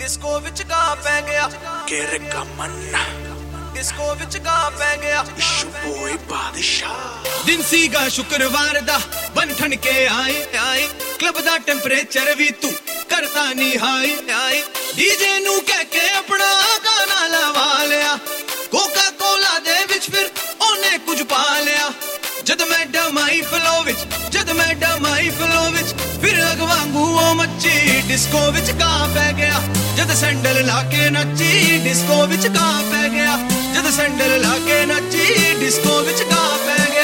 disco विच गा पै गया केरे का मन्ना डिस्को विच गा पै गया इशू बॉय बादशाह दिन सीगा शुक्रवार दा बन ठन के आए क्लब दा टेंपरेचर भी तू करता नहीं हाई डीजे नू कह के अपना गाना लवा लिया कोका कोला दे विच फिर ओने कुछ पा लिया जद मैं डमाई फ्लो विच फिर अगवांगू ओ मच्ची डिस्को विच गा पै गया जद सैंडल लाके नच्ची डिस्को विच गा पै गया जद सैंडल लाके नच्ची डिस्को विच गा पै गया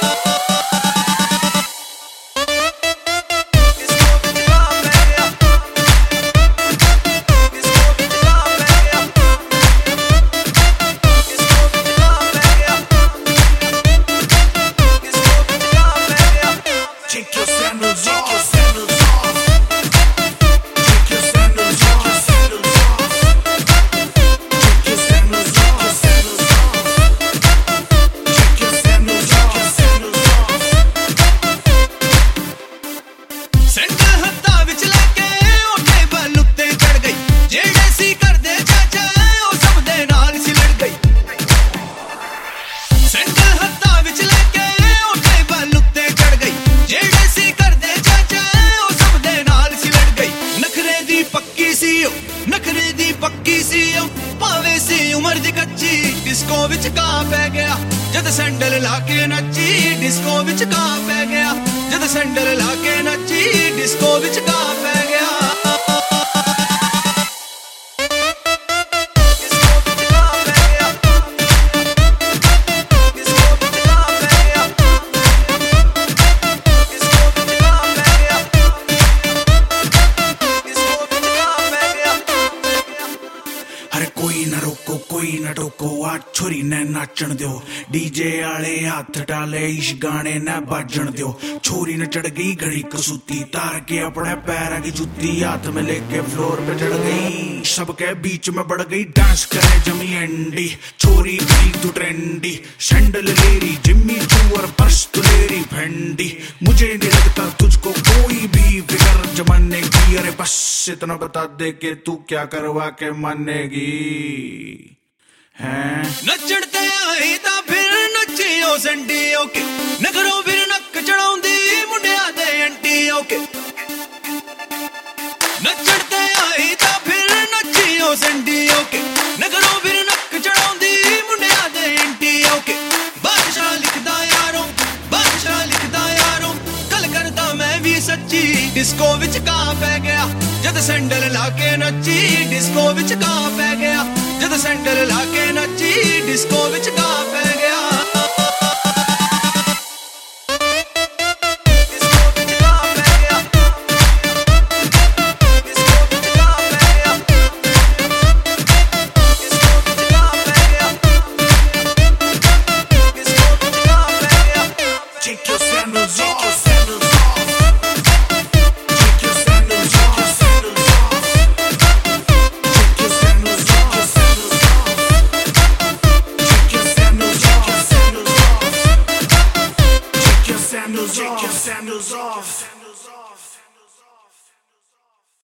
नखरे दी पक्की सी पावे सी उमर दी कच्ची डिस्को विच गा पै गया जद सैंडल लाके नच्ची डिस्को विच गा पै गया जद सैंडल लाके नच्ची डिस्को विच गा पै गया कोई न टोको आ छोरी ने नाचन दियो डीजे आले हाथ डाले इस गाने ने बाजन दियो छोरी ने चढ़ गई घड़ी कसूती तार के अपने पैर की जूती हाथ में लेके फ्लोर पे चढ़ गई सबके बीच में बढ़ गई डांस करे जमी एंडी छोरी भी तू ट्रेंडी सैंडल लेरी जिम्मी चू और पर्स तू लेरी फेंडी मुझे नहीं लगता तुझको कोई भी फिक्र जमाने की अरे बस इतना बता दे के तू क्या करवा के मानेगी नचड़ते आई ता फिर नचियो संडियो के नगरों फिर नक चढ़ाउंदी मुंडिया दे अंटियो के नचड़ते आई ता फिर नचियो संडियो के नगरों फिर नक चढ़ाउंदी मुंडिया दे अंटियो के बादशाह लिखदा यारों कल करदा मैं भी सच्ची डिस्को विच गा पै गया जद सैंडल लाके नच्ची डिस्को विच गा पै गया जद सैंडल लाके नच्ची डिस्को विच गा पै